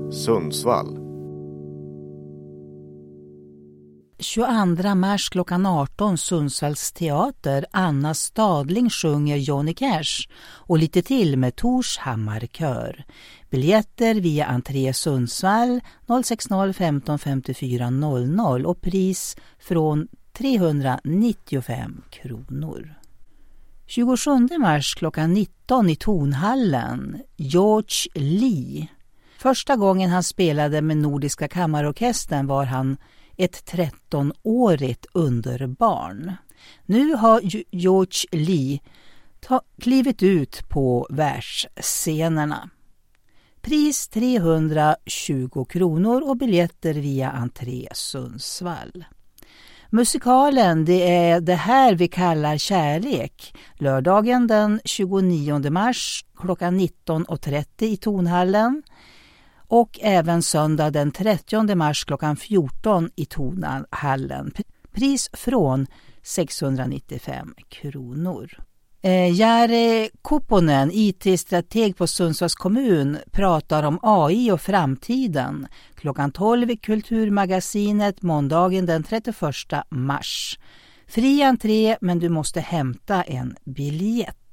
Sundsvall. 22 mars klockan 18 Sundsvalls teater. Anna Stadling sjunger Johnny Cash och lite till med Tors Hammarkör. Biljetter via entré Sundsvall 060 15 54 00 och pris från 395 kronor. 27 mars klockan 19 i Tonhallen. George Lee. Första gången han spelade med Nordiska kammarorkestern var han ett 13-årigt underbarn. Nu har George Lee klivit ut på världsscenerna. Pris 320 kronor och biljetter via entré Sundsvall. Musikalen, det är det här vi kallar kärlek. Lördagen den 29 mars klockan 19.30 i Tonhallen. Och även söndag den 30 mars klockan 14 i Tonhallen. Pris från 695 kronor. Jari Kupponen, IT-strateg på Sundsvalls kommun, pratar om AI och framtiden. Klockan 12 i Kulturmagasinet måndagen den 31 mars. Fri entré, men du måste hämta en biljett.